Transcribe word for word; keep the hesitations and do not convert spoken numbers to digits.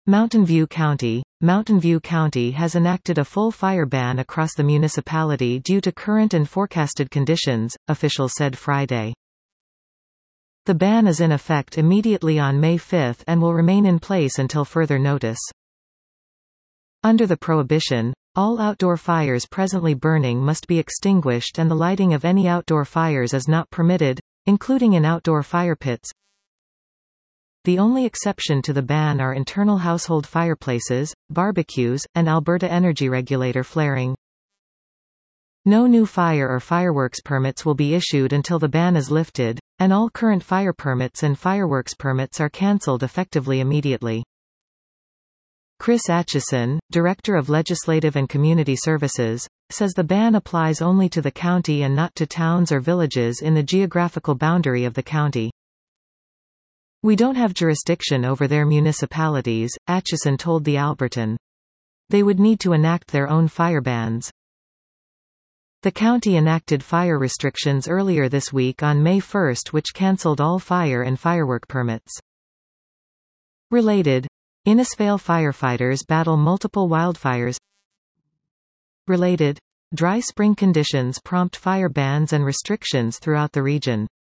Mountain View County. Mountain View County has enacted a full fire ban across the municipality due to current and forecasted conditions, officials said Friday. The ban is in effect immediately on May fifth and will remain in place until further notice. Under the prohibition, all outdoor fires presently burning must be extinguished and the lighting of any outdoor fires is not permitted, including in outdoor fire pits. The only exception to the ban are internal household fireplaces, barbecues, and Alberta Energy Regulator flaring. No new fire or fireworks permits will be issued until the ban is lifted, and all current fire permits and fireworks permits are cancelled effectively immediately. Chris Atchison, Director of Legislative and Community Services, says the ban applies only to the county and not to towns or villages in the geographical boundary of the county. "We don't have jurisdiction over their municipalities," Atchison told the Albertan. "They would need to enact their own fire bans." The county enacted fire restrictions earlier this week on May first which cancelled all fire and firework permits. Related. Innisfail firefighters battle multiple wildfires. Related. Dry spring conditions prompt fire bans and restrictions throughout the region.